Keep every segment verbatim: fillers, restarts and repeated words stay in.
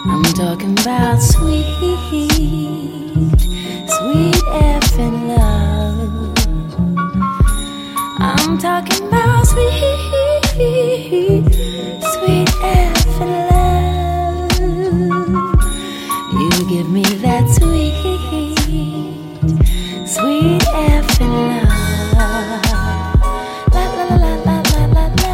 I'm talking about sweet, sweet effing love. I'm talking about sweet, sweet effing love. You give me that sweet, sweet effing love. La la la la la la la.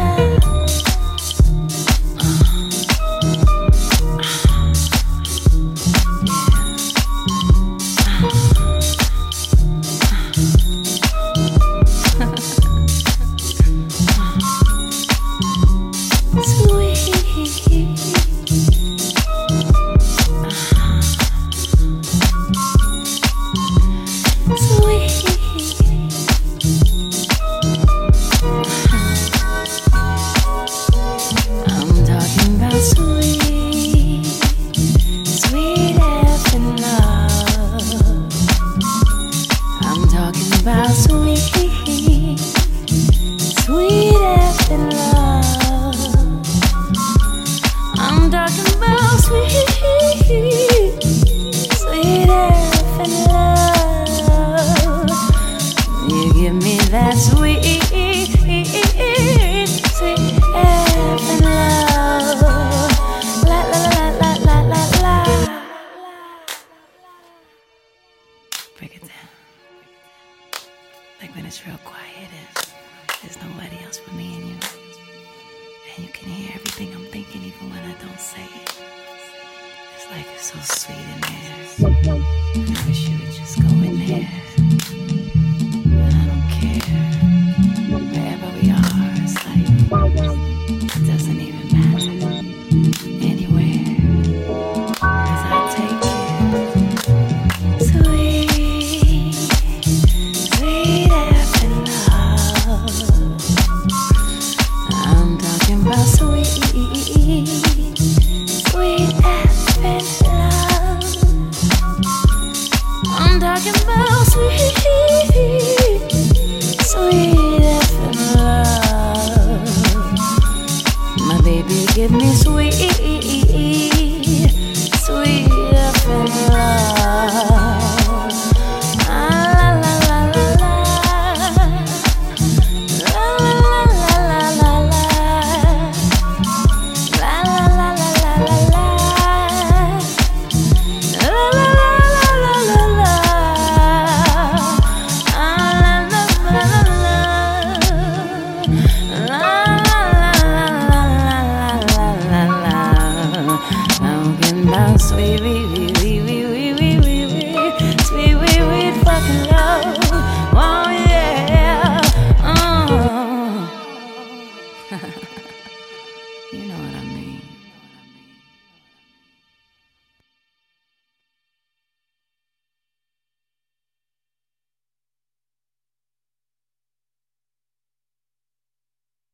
About sweet, sweet effing love. I'm talking about sweet, sweet effing love. You give me that sweet, sweet effing love. La la la la la la la. Break it down. Like when it's real quiet and there's nobody else but me and you. And you can hear everything I'm thinking even when I don't say it. It's like it's so sweet in there. I wish you would just go in there.